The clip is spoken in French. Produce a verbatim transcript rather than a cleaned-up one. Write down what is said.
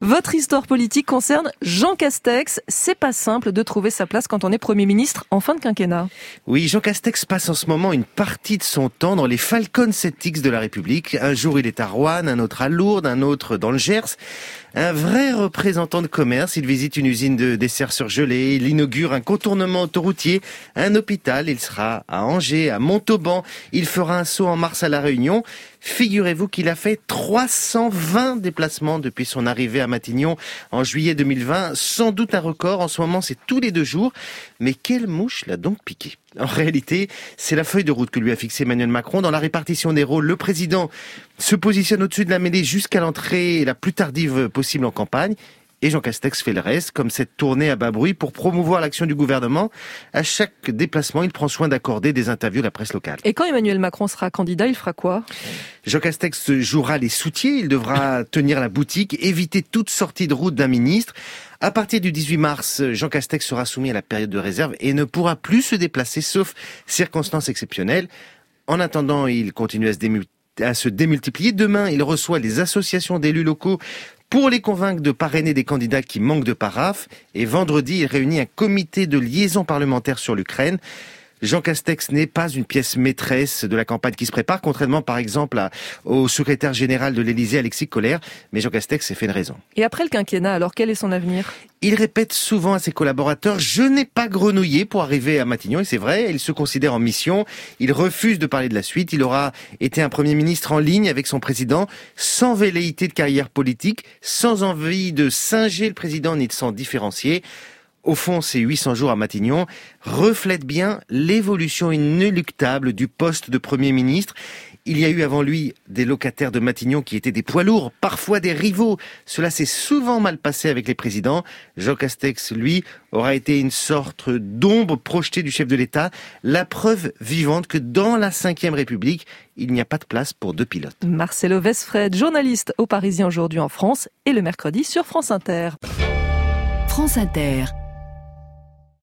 Votre histoire politique concerne Jean Castex. C'est pas simple de trouver sa place quand on est Premier ministre en fin de quinquennat. Oui, Jean Castex passe en ce moment une partie de son temps dans les Falcon sept X de la République. Un jour, il est à Roanne, un autre à Lourdes, un autre dans le Gers. Un vrai représentant de commerce, il visite une usine de desserts surgelés, il inaugure un contournement autoroutier, un hôpital, il sera à Angers, à Montauban, il fera un saut en mars à La Réunion. Figurez-vous qu'il a fait trois cent vingt déplacements depuis son arrivée à Matignon en juillet deux mille vingt, sans doute un record. En ce moment, c'est tous les deux jours. Mais quelle mouche l'a donc piqué ? En réalité, c'est la feuille de route que lui a fixée Emmanuel Macron. Dans la répartition des rôles, le président se positionne au-dessus de la mêlée jusqu'à l'entrée la plus tardive possible en campagne. Et Jean Castex fait le reste, comme cette tournée à bas bruit pour promouvoir l'action du gouvernement. À chaque déplacement, il prend soin d'accorder des interviews à la presse locale. Et quand Emmanuel Macron sera candidat, il fera quoi ? Jean Castex jouera les soutiers, il devra tenir la boutique, éviter toute sortie de route d'un ministre. À partir du dix-huit mars, Jean Castex sera soumis à la période de réserve et ne pourra plus se déplacer, sauf circonstances exceptionnelles. En attendant, il continue à se, dému- à se démultiplier. Demain, il reçoit les associations d'élus locaux pour les convaincre de parrainer des candidats qui manquent de paraphes. Et vendredi, il réunit un comité de liaison parlementaire sur l'Ukraine. Jean Castex n'est pas une pièce maîtresse de la campagne qui se prépare, contrairement par exemple à, au secrétaire général de l'Élysée, Alexis Kohler. Mais Jean Castex s'est fait une raison. Et après le quinquennat, alors quel est son avenir ? Il répète souvent à ses collaborateurs « Je n'ai pas grenouillé pour arriver à Matignon ». Et c'est vrai, il se considère en mission. Il refuse de parler de la suite. Il aura été un Premier ministre en ligne avec son président, sans velléité de carrière politique, sans envie de singer le président ni de s'en différencier. Au fond, ces huit cents jours à Matignon reflètent bien l'évolution inéluctable du poste de Premier ministre. Il y a eu avant lui des locataires de Matignon qui étaient des poids lourds, parfois des rivaux. Cela s'est souvent mal passé avec les présidents. Jean Castex, lui, aura été une sorte d'ombre projetée du chef de l'État. La preuve vivante que dans la cinquième République, il n'y a pas de place pour deux pilotes. Marcelo Vesfred, journaliste au Parisien aujourd'hui en France et le mercredi sur France Inter. France Inter.